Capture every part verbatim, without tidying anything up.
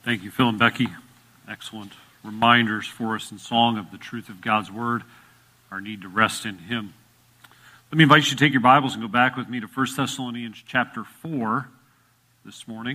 Thank you, Phil and Becky. Excellent reminders for us in song of the truth of God's Word, our need to rest in Him. Let me invite you to take your Bibles and go back with me to First Thessalonians chapter four this morning.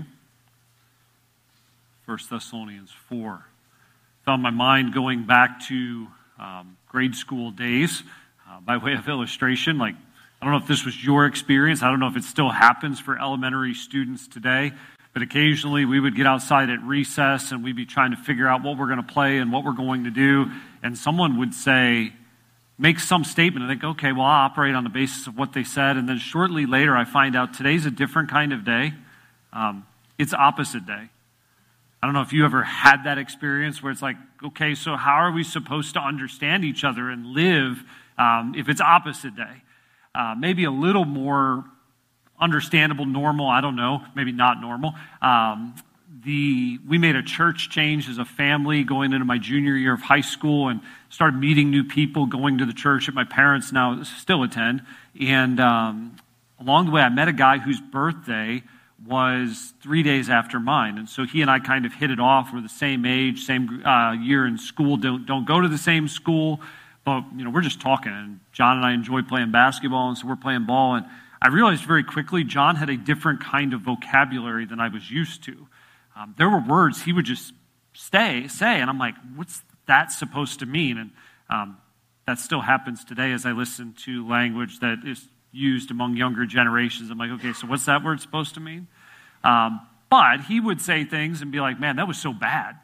First Thessalonians four. Found my mind going back to um, grade school days uh, by way of illustration. Like, I don't know if this was your experience. I don't know if it still happens for elementary students today. But occasionally we would get outside at recess and we'd be trying to figure out what we're going to play and what we're going to do. And someone would say, make some statement. And I think, okay, well, I'll operate on the basis of what they said. And then shortly later I find out today's a different kind of day. Um, it's opposite day. I don't know if you ever had that experience where it's like, okay, so how are we supposed to understand each other and live um, if it's opposite day? Uh, maybe a little more understandable, normal, I don't know, maybe not normal. Um, the we made a church change as a family going into my junior year of high school and started meeting new people, going to the church that my parents now still attend. And um, along the way, I met a guy whose birthday was three days after mine. And so he and I kind of hit it off. We're the same age, same uh, year in school, don't, don't go to the same school. But, you know, we're just talking. And John and I enjoy playing basketball, and so we're playing ball. And I realized very quickly John had a different kind of vocabulary than I was used to. Um, there were words he would just stay, say, and I'm like, what's that supposed to mean? And um, that still happens today as I listen to language that is used among younger generations. I'm like, okay, so what's that word supposed to mean? Um, but he would say things and be like, man, that was so bad.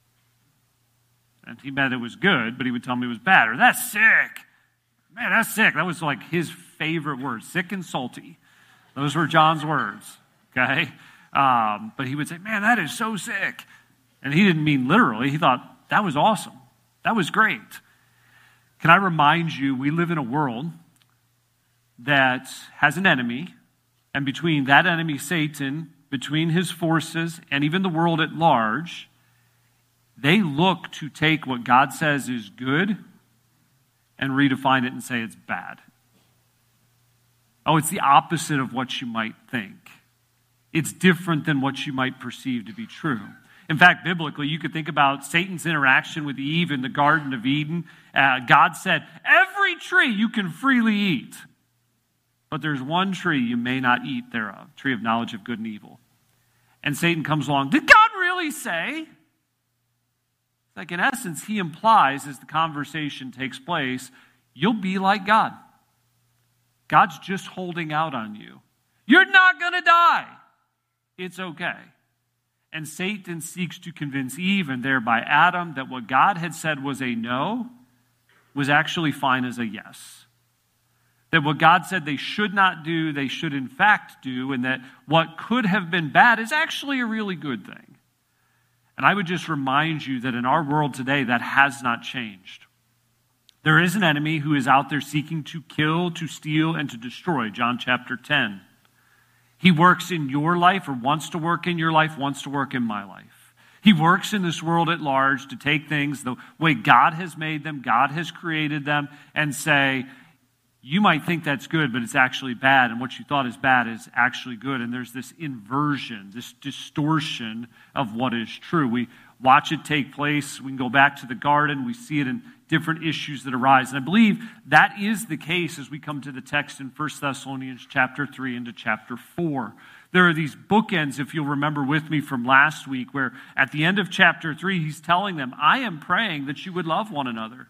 And he meant it was good, but he would tell me it was bad. Or that's sick. Man, that's sick. That was like his favorite word, sick and salty. Those were John's words, okay? Um, but he would say, man, that is so sick. And he didn't mean literally. He thought, that was awesome. That was great. Can I remind you, we live in a world that has an enemy, and between that enemy, Satan, between his forces, and even the world at large, they look to take what God says is good and redefine it and say it's bad. Oh, it's the opposite of what you might think. It's different than what you might perceive to be true. In fact, biblically, you could think about Satan's interaction with Eve in the Garden of Eden. Uh, God said, every tree you can freely eat, but there's one tree you may not eat thereof, tree of knowledge of good and evil. And Satan comes along, did God really say? Like, in essence, he implies, as the conversation takes place, you'll be like God. God's just holding out on you. You're not going to die. It's okay. And Satan seeks to convince Eve, and thereby Adam, that what God had said was a no was actually fine as a yes. That what God said they should not do, they should in fact do, and that what could have been bad is actually a really good thing. And I would just remind you that in our world today, that has not changed. There is an enemy who is out there seeking to kill, to steal, and to destroy. John chapter ten. He works in your life, or wants to work in your life, wants to work in my life. He works in this world at large to take things the way God has made them, God has created them, and say, you might think that's good, but it's actually bad, and what you thought is bad is actually good. And there's this inversion, this distortion of what is true. We watch it take place. We can go back to the garden. We see it in different issues that arise. And I believe that is the case as we come to the text in First Thessalonians chapter three into chapter four. There are these bookends, if you'll remember with me from last week, where at the end of chapter three, he's telling them, I am praying that you would love one another.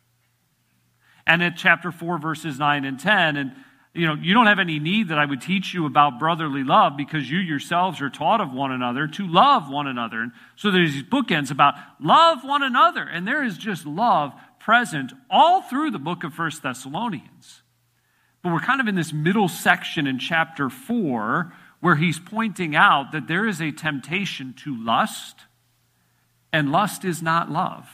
And at chapter four, verses nine and ten, and you know, you don't have any need that I would teach you about brotherly love because you yourselves are taught of one another to love one another. And so there's these bookends about love one another. And there is just love present all through the book of First Thessalonians. But we're kind of in this middle section in chapter four where he's pointing out that there is a temptation to lust, and lust is not love.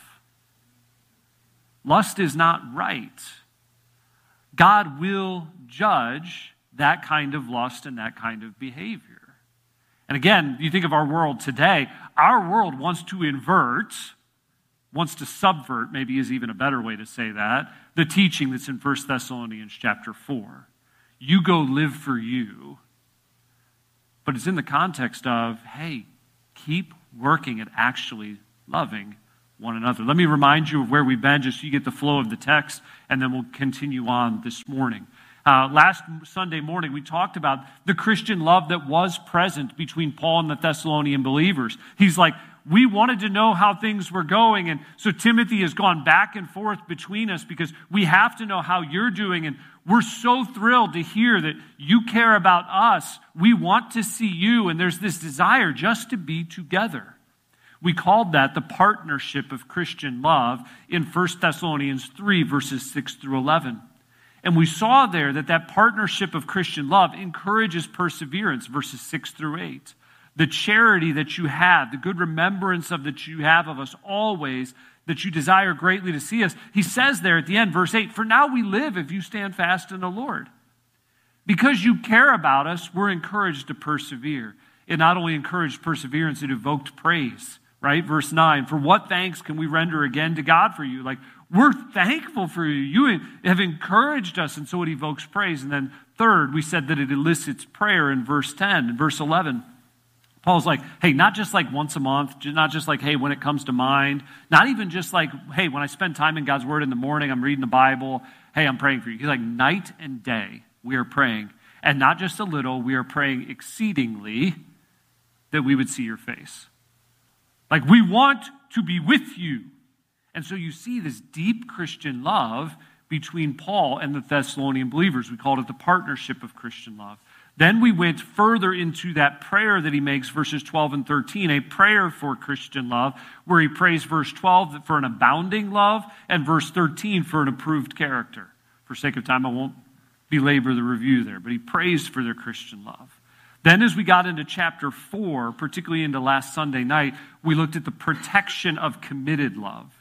Lust is not right. God will judge that kind of lust and that kind of behavior. And again, you think of our world today, our world wants to invert, wants to subvert, maybe is even a better way to say that, the teaching that's in First Thessalonians chapter four. You go live for you. But it's in the context of, hey, keep working at actually loving one another. Let me remind you of where we've been, just so you get the flow of the text, and then we'll continue on this morning. Uh, last Sunday morning, we talked about the Christian love that was present between Paul and the Thessalonian believers. He's like, we wanted to know how things were going, and so Timothy has gone back and forth between us because we have to know how you're doing, and we're so thrilled to hear that you care about us. We want to see you, and there's this desire just to be together. We called that the partnership of Christian love in First Thessalonians three, verses six through eleven. And we saw there that that partnership of Christian love encourages perseverance, verses six through eight. The charity that you have, the good remembrance of that you have of us always, that you desire greatly to see us. He says there at the end, verse eight, for now we live if you stand fast in the Lord. Because you care about us, we're encouraged to persevere. It not only encouraged perseverance, it evoked praise. Right? Verse nine, for what thanks can we render again to God for you? Like, we're thankful for you. You have encouraged us, and so it evokes praise. And then third, we said that it elicits prayer in verse ten. In verse eleven, Paul's like, hey, not just like once a month, not just like, hey, when it comes to mind, not even just like, hey, when I spend time in God's word in the morning, I'm reading the Bible, hey, I'm praying for you. He's like, night and day, we are praying. And not just a little, we are praying exceedingly that we would see your face. Like, we want to be with you. And so you see this deep Christian love between Paul and the Thessalonian believers. We called it the partnership of Christian love. Then we went further into that prayer that he makes, verses twelve and thirteen, a prayer for Christian love, where he prays, verse twelve, for an abounding love, and verse thirteen, for an approved character. For sake of time, I won't belabor the review there, but he prays for their Christian love. Then as we got into chapter four, particularly into last Sunday night, we looked at the protection of committed love.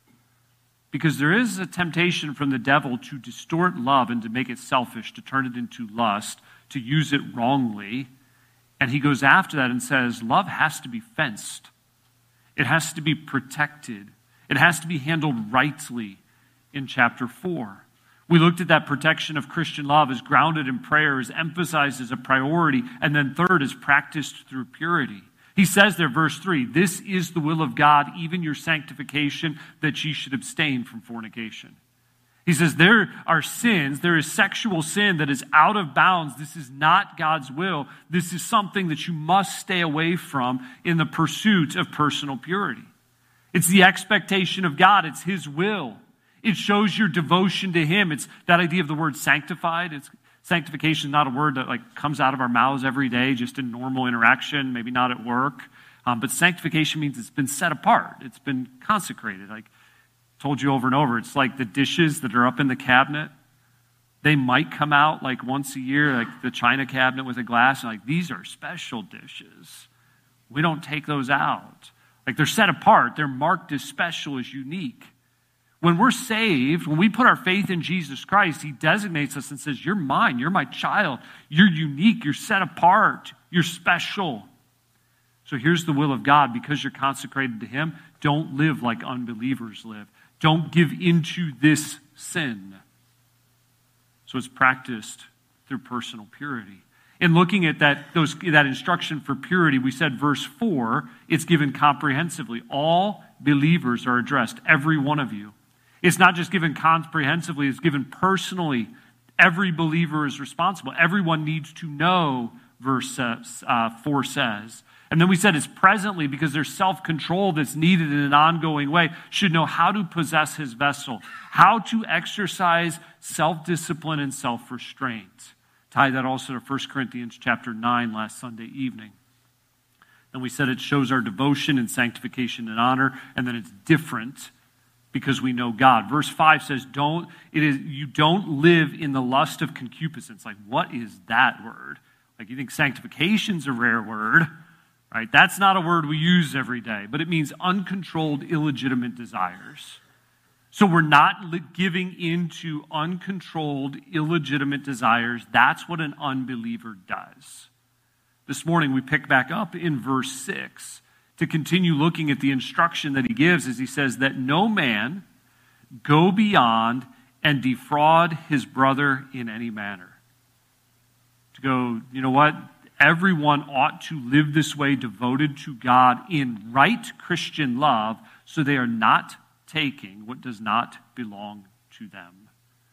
Because there is a temptation from the devil to distort love and to make it selfish, to turn it into lust, to use it wrongly. And he goes after that and says, love has to be fenced. It has to be protected. It has to be handled rightly in chapter four. We looked at that protection of Christian love as grounded in prayer, as emphasized as a priority, and then third, as practiced through purity. He says there, verse three, this is the will of God, even your sanctification, that ye should abstain from fornication. He says there are sins, there is sexual sin that is out of bounds. This is not God's will. This is something that you must stay away from in the pursuit of personal purity. It's the expectation of God. It's His will. It shows your devotion to Him. It's that idea of the word sanctified. It's sanctification is not a word that like comes out of our mouths every day, just in normal interaction, maybe not at work. Um, but sanctification means it's been set apart. It's been consecrated. Like I told you over and over, it's like the dishes that are up in the cabinet. They might come out like once a year, like the china cabinet with a glass, and like these are special dishes. We don't take those out. Like they're set apart. They're marked as special, as unique. When we're saved, when we put our faith in Jesus Christ, He designates us and says, you're mine, you're my child, you're unique, you're set apart, you're special. So here's the will of God. Because you're consecrated to Him, don't live like unbelievers live. Don't give into this sin. So it's practiced through personal purity. In looking at that, those, that instruction for purity, we said verse four, it's given comprehensively. All believers are addressed, every one of you. It's not just given comprehensively, it's given personally. Every believer is responsible. Everyone needs to know, verse uh, four says. And then we said it's presently because there's self-control that's needed in an ongoing way, should know how to possess his vessel, how to exercise self-discipline and self-restraint. Tie that also to First Corinthians chapter nine last Sunday evening. And we said it shows our devotion and sanctification and honor, and then it's different because we know God. Verse five says, "Don't it is you don't live in the lust of concupiscence." Like, what is that word? Like, you think sanctification's a rare word, right? That's not a word we use every day, but it means uncontrolled, illegitimate desires. So we're not li- giving into uncontrolled, illegitimate desires. That's what an unbeliever does. This morning we pick back up in verse six to continue looking at the instruction that he gives as he says that no man go beyond and defraud his brother in any manner. To go, you know what? Everyone ought to live this way, devoted to God in right Christian love, so they are not taking what does not belong to them.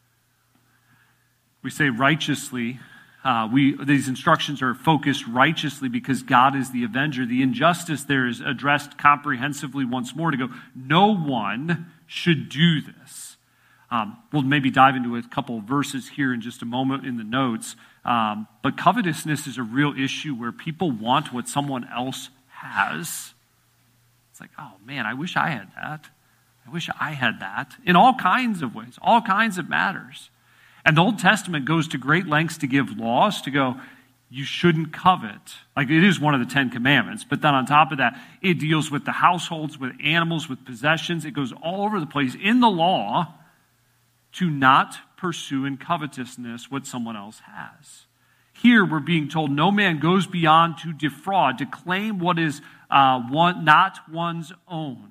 We say righteously. Uh, we these instructions are focused righteously because God is the avenger. The injustice there is addressed comprehensively once more to go, no one should do this. Um, we'll maybe dive into a couple of verses here in just a moment in the notes. Um, but covetousness is a real issue where people want what someone else has. It's like, oh man, I wish I had that. I wish I had that. In all kinds of ways, all kinds of matters. And the Old Testament goes to great lengths to give laws to go, you shouldn't covet. Like it is one of the Ten Commandments. But then on top of that, it deals with the households, with animals, with possessions. It goes all over the place in the law to not pursue in covetousness what someone else has. Here we're being told no man goes beyond to defraud, to claim what is uh, one, not one's own.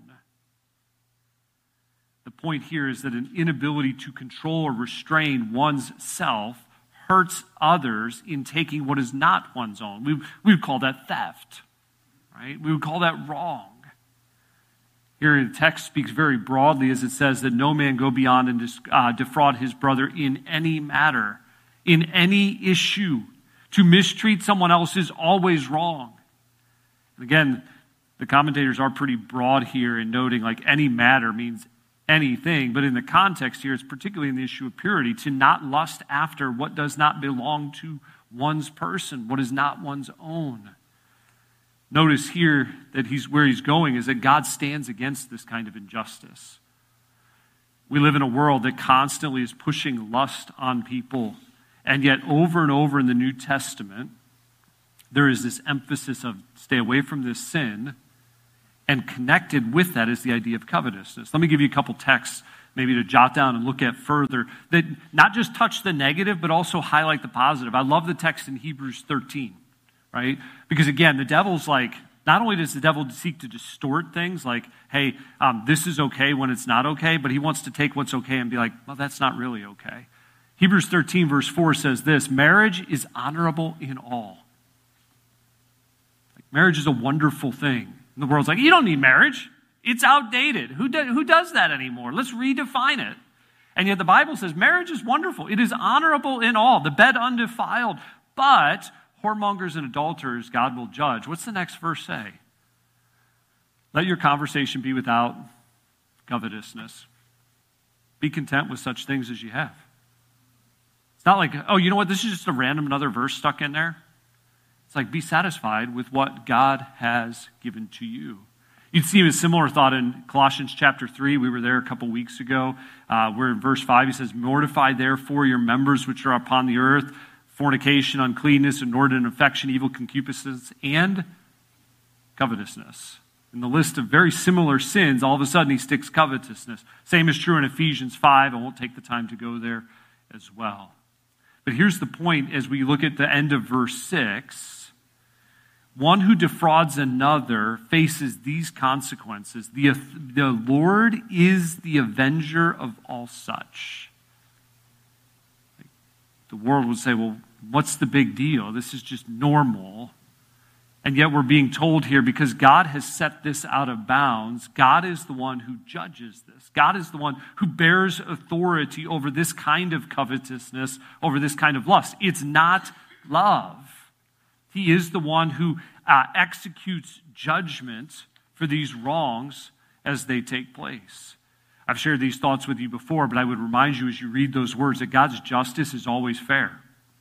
The point here is that an inability to control or restrain one's self hurts others in taking what is not one's own. We, we would call that theft, right? We would call that wrong. Here the text speaks very broadly as it says that no man go beyond and uh, defraud his brother in any matter, in any issue. To mistreat someone else is always wrong. And again, the commentators are pretty broad here in noting like any matter means anything, but in the context here, it's particularly in the issue of purity, to not lust after what does not belong to one's person, what is not one's own. Notice here that he's where he's going is that God stands against this kind of injustice. We live in a world that constantly is pushing lust on people, and yet over and over in the New Testament, there is this emphasis of stay away from this sin. And connected with that is the idea of covetousness. Let me give you a couple texts maybe to jot down and look at further that not just touch the negative, but also highlight the positive. I love the text in Hebrews thirteen, right? Because again, the devil's like, not only does the devil seek to distort things like, hey, um, this is okay when it's not okay, but he wants to take what's okay and be like, well, that's not really okay. Hebrews thirteen verse four says this, marriage is honorable in all. Like, marriage is a wonderful thing. And the world's like, you don't need marriage. It's outdated. Who, do, who does that anymore? Let's redefine it. And yet the Bible says marriage is wonderful. It is honorable in all, the bed undefiled. But whoremongers and adulterers God will judge. What's the next verse say? Let your conversation be without covetousness. Be content with such things as you have. It's not like, oh, you know what? This is just a random another verse stuck in there. It's like, be satisfied with what God has given to you. You'd see a similar thought in Colossians chapter three. We were there a couple weeks ago, uh, where in verse five he says, mortify therefore your members which are upon the earth, fornication, uncleanness, inordinate affection, evil concupiscence, and covetousness. In the list of very similar sins, all of a sudden he sticks covetousness. Same is true in Ephesians five. I won't take the time to go there as well. But here's the point as we look at the end of verse six. One who defrauds another faces these consequences. The, the Lord is the avenger of all such. The world would say, well, what's the big deal? This is just normal. And yet we're being told here, because God has set this out of bounds, God is the one who judges this. God is the one who bears authority over this kind of covetousness, over this kind of lust. It's not love. He is the one who uh, executes judgment for these wrongs as they take place. I've shared these thoughts with you before, but I would remind you as you read those words that God's justice is always fair.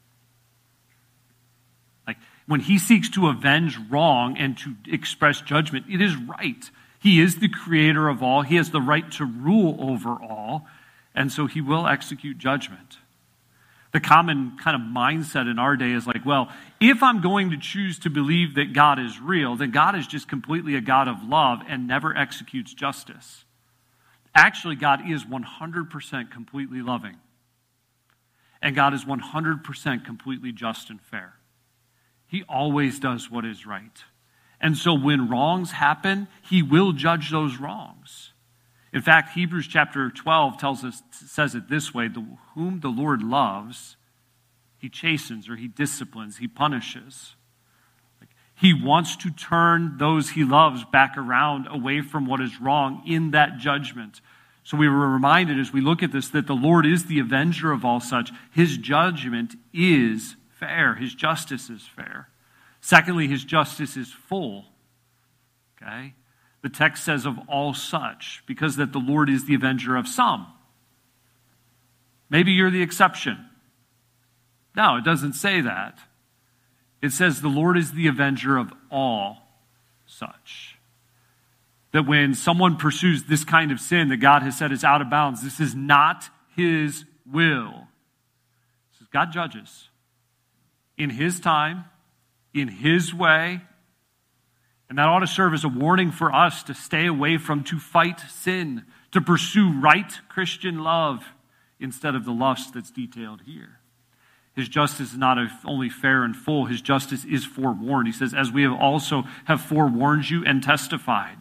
Like when he seeks to avenge wrong and to express judgment, it is right. He is the creator of all. He has the right to rule over all, and so he will execute judgment. The common kind of mindset in our day is like, well, if I'm going to choose to believe that God is real, then God is just completely a God of love and never executes justice. Actually, God is one hundred percent completely loving. And God is one hundred percent completely just and fair. He always does what is right. And so when wrongs happen, he will judge those wrongs. In fact, Hebrews chapter twelve tells us, says it this way, the, whom the Lord loves, he chastens or he disciplines, he punishes. He wants to turn those he loves back around away from what is wrong in that judgment. So we were reminded as we look at this that the Lord is the avenger of all such. His judgment is fair. His justice is fair. Secondly, his justice is full. Okay? The text says of all such, because that the Lord is the avenger of some. Maybe you're the exception. No, it doesn't say that. It says the Lord is the avenger of all such. That when someone pursues this kind of sin that God has said is out of bounds, this is not his will. It says God judges in his time, in his way, and that ought to serve as a warning for us to stay away from, to fight sin, to pursue right Christian love instead of the lust that's detailed here. His justice is not only fair and full, his justice is forewarned. He says, as we have also have forewarned you and testified.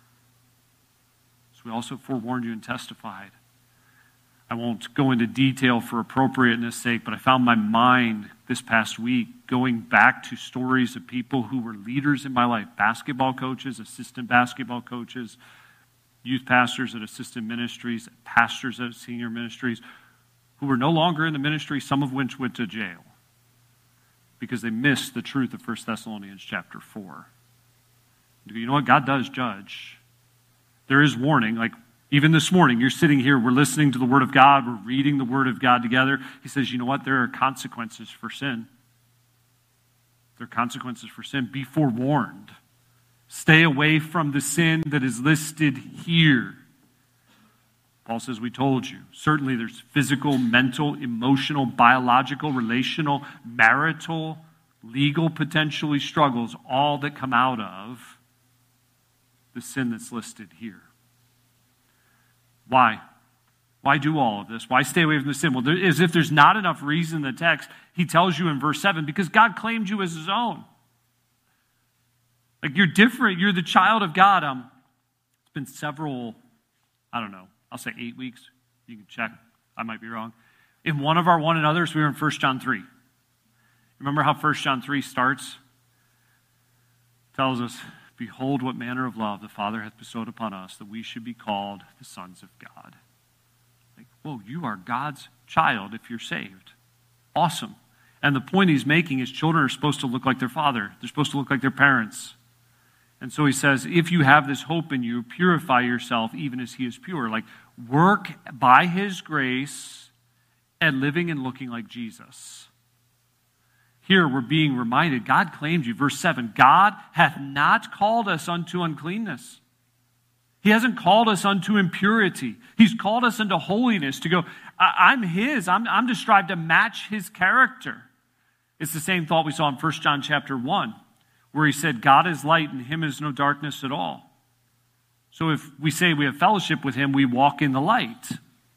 So we also forewarned you and testified. I won't go into detail for appropriateness' sake, but I found my mind this past week going back to stories of people who were leaders in my life, basketball coaches, assistant basketball coaches, youth pastors at assistant ministries, pastors at senior ministries, who were no longer in the ministry, some of which went to jail because they missed the truth of First Thessalonians chapter four. You know what? God does judge. There is warning. Like even this morning, you're sitting here, we're listening to the Word of God, we're reading the Word of God together. He says, you know what? There are consequences for sin. There are consequences for sin. Be forewarned. Stay away from the sin that is listed here. Paul says, we told you. Certainly there's physical, mental, emotional, biological, relational, marital, legal, potentially struggles, all that come out of the sin that's listed here. Why? Why do all of this? Why stay away from the sin? Well, there, as if there's not enough reason in the text, he tells you in verse seven, because God claimed you as his own. Like you're different. You're the child of God. Um, it's been several, I don't know, I'll say eight weeks. You can check. I might be wrong. In one of our one another's, we were in First John three. Remember how First John three starts? Tells us, behold what manner of love the Father hath bestowed upon us, that we should be called the sons of God. Like, whoa, you are God's child if you're saved. Awesome. And the point he's making is children are supposed to look like their father. They're supposed to look like their parents. And so he says, if you have this hope in you, purify yourself even as he is pure. Like, work by his grace at living and looking like Jesus. Here we're being reminded, God claimed you. Verse seven, God hath not called us unto uncleanness. He hasn't called us unto impurity. He's called us unto holiness, to go, I'm his. I'm, I'm to strive to match his character. It's the same thought we saw in First John chapter one, where he said, God is light and in him is no darkness at all. So if we say we have fellowship with him, we walk in the light.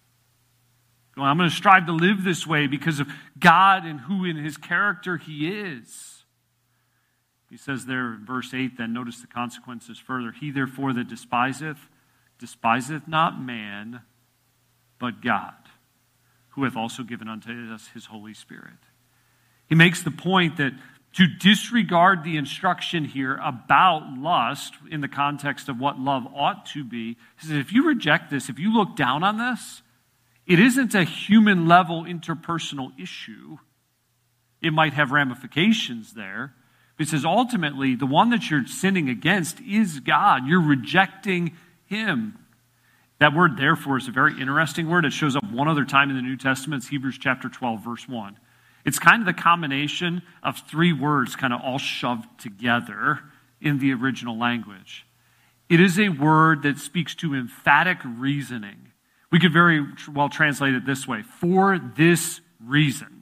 Well, I'm going to strive to live this way because of God and who in his character he is. He says there in verse eight, then notice the consequences further. He therefore that despiseth, despiseth not man, but God, who hath also given unto us his Holy Spirit. He makes the point that to disregard the instruction here about lust in the context of what love ought to be, he says if you reject this, if you look down on this, it isn't a human level interpersonal issue. It might have ramifications there. But it says ultimately the one that you're sinning against is God. You're rejecting him. That word therefore is a very interesting word. It shows up one other time in the New Testament. It's Hebrews chapter twelve, verse one. It's kind of the combination of three words kind of all shoved together in the original language. It is a word that speaks to emphatic reasoning. We could very well translate it this way, for this reason.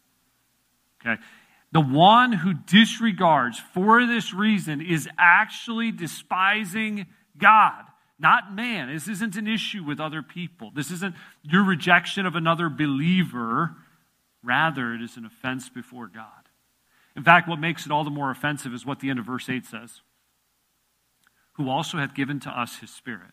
Okay? The one who disregards for this reason is actually despising God, not man. This isn't an issue with other people. This isn't your rejection of another believer. Rather, it is an offense before God. In fact, what makes it all the more offensive is what the end of verse eight says. Who also hath given to us his Spirit.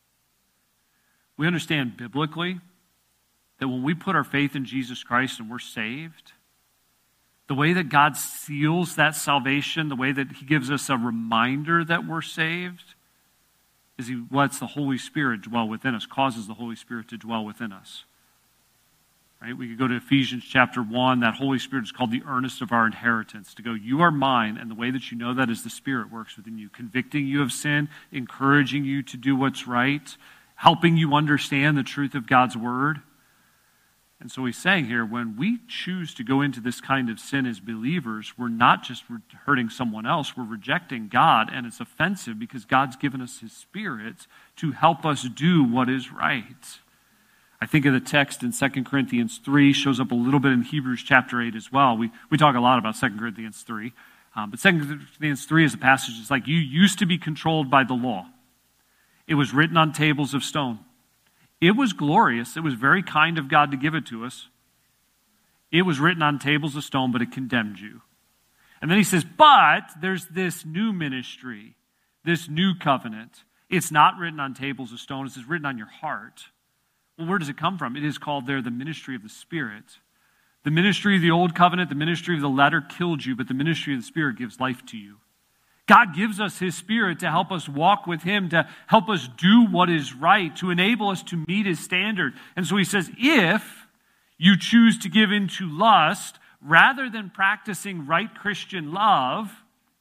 We understand biblically that when we put our faith in Jesus Christ and we're saved, The way that God seals that salvation, the way that he gives us a reminder that we're saved, is he lets the Holy Spirit dwell within us, causes the Holy Spirit to dwell within us. Right? We could go to Ephesians chapter one. That Holy Spirit is called the earnest of our inheritance. To go, you are mine, and the way that you know that is the Spirit works within you, convicting you of sin, encouraging you to do what's right, helping you understand the truth of God's word. And so he's saying here, when we choose to go into this kind of sin as believers, we're not just hurting someone else, we're rejecting God, and it's offensive because God's given us his Spirit to help us do what is right. I think of the text in Second Corinthians three, shows up a little bit in Hebrews chapter eight as well. We, we talk a lot about Second Corinthians three, um, but Second Corinthians three is a passage that's like, you used to be controlled by the law. It was written on tables of stone. It was glorious. It was very kind of God to give it to us. It was written on tables of stone, but it condemned you. And then he says, but there's this new ministry, this new covenant. It's not written on tables of stone. It's written on your heart. Well, where does it come from? It is called there the ministry of the Spirit. The ministry of the old covenant, the ministry of the letter killed you, but the ministry of the Spirit gives life to you. God gives us his Spirit to help us walk with him, to help us do what is right, to enable us to meet his standard. And so he says, if you choose to give in to lust rather than practicing right Christian love,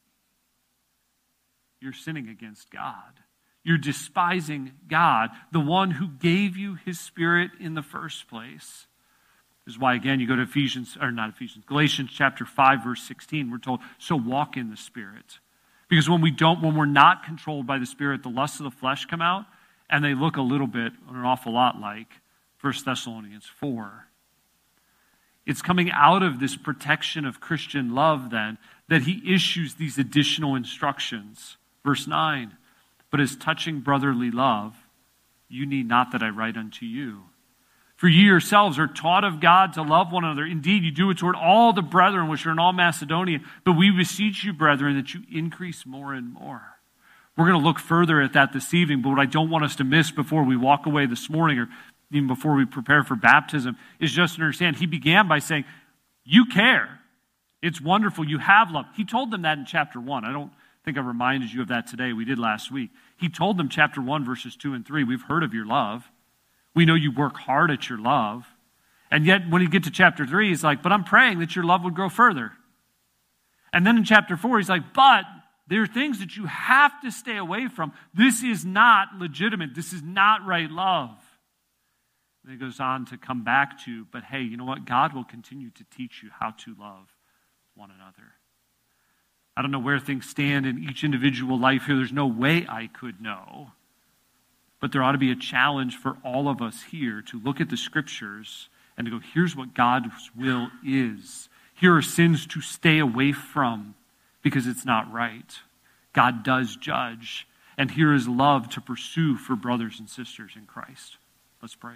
you're sinning against God. You're despising God, the one who gave you his Spirit in the first place. This is why, again, you go to Ephesians, or not Ephesians, Galatians chapter five, verse sixteen, we're told, so walk in the Spirit. Because when we don't, when we're not controlled by the Spirit, the lusts of the flesh come out, and they look a little bit, or an awful lot like First Thessalonians four. It's coming out of this protection of Christian love, then, that he issues these additional instructions. Verse nine, but as touching brotherly love, you need not that I write unto you. For ye yourselves are taught of God to love one another. Indeed, you do it toward all the brethren which are in all Macedonia. But we beseech you, brethren, that you increase more and more. We're going to look further at that this evening, but what I don't want us to miss before we walk away this morning, or even before we prepare for baptism, is just to understand, he began by saying, you care. It's wonderful. You have love. He told them that in chapter one. I don't think I reminded you of that today. We did last week. He told them chapter one, verses two and three, we've heard of your love. We know you work hard at your love. And yet when you get to chapter three, he's like, but I'm praying that your love would grow further. And then in chapter four, he's like, but there are things that you have to stay away from. This is not legitimate. This is not right love. And he goes on to come back to, but hey, you know what? God will continue to teach you how to love one another. I don't know where things stand in each individual life here. There's no way I could know. But there ought to be a challenge for all of us here to look at the scriptures and to go, here's what God's will is. Here are sins to stay away from because it's not right. God does judge. And here is love to pursue for brothers and sisters in Christ. Let's pray.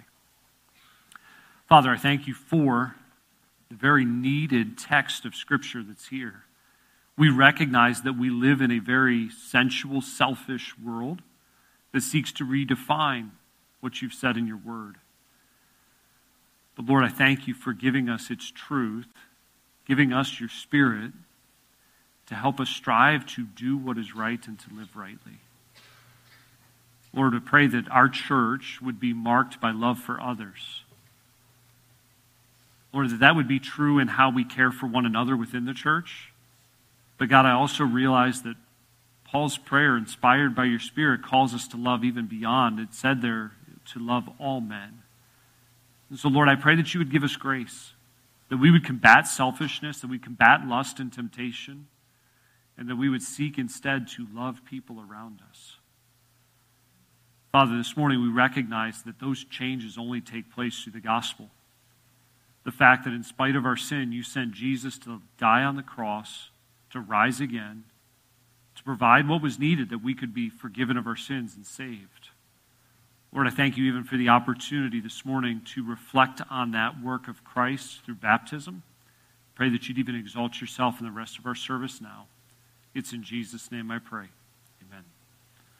Father, I thank you for the very needed text of scripture that's here. We recognize that we live in a very sensual, selfish world that seeks to redefine what you've said in your word. But Lord, I thank you for giving us its truth, giving us your Spirit to help us strive to do what is right and to live rightly. Lord, I pray that our church would be marked by love for others. Lord, that that would be true in how we care for one another within the church. But God, I also realize that Paul's prayer, inspired by your Spirit, calls us to love even beyond. It said there to love all men. And so, Lord, I pray that you would give us grace, that we would combat selfishness, that we combat lust and temptation, and that we would seek instead to love people around us. Father, this morning we recognize that those changes only take place through the gospel. The fact that in spite of our sin, you sent Jesus to die on the cross, to rise again, to provide what was needed that we could be forgiven of our sins and saved. Lord, I thank you even for the opportunity this morning to reflect on that work of Christ through baptism. Pray that you'd even exalt yourself in the rest of our service now. It's in Jesus' name I pray.